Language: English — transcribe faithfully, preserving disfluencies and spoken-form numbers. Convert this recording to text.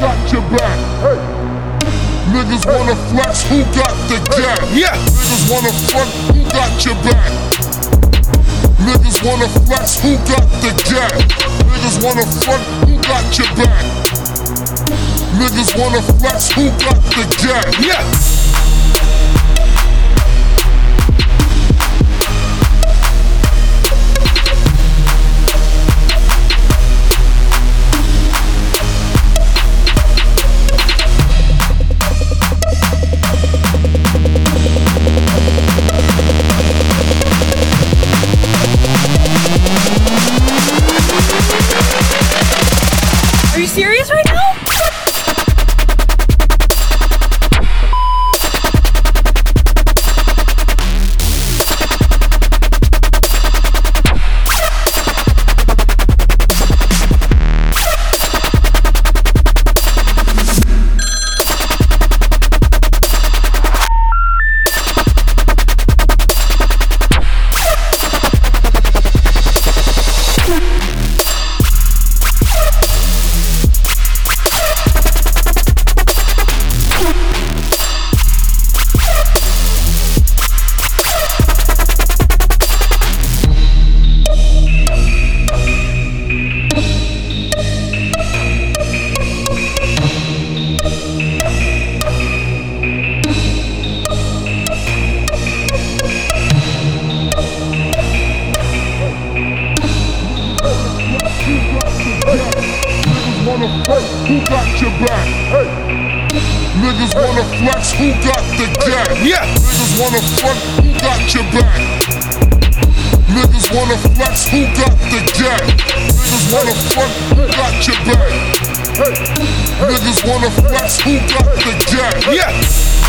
got your back? Hey. Niggas wanna flex, who got the gap? Yeah. Niggas wanna front, who got your back? Niggas wanna flex, who got the gap? Niggas wanna front, who got your back? Niggas wanna flex, who got the gap? Yeah. Are you serious right now? Who got your back? Hey. Niggas wanna flex, who got the gap? Yeah. Niggas wanna front, who got your back? Niggas wanna flex, who got the gap? Niggas wanna front, who got your back? Hey. Niggas wanna flex, who got the gap? Yeah.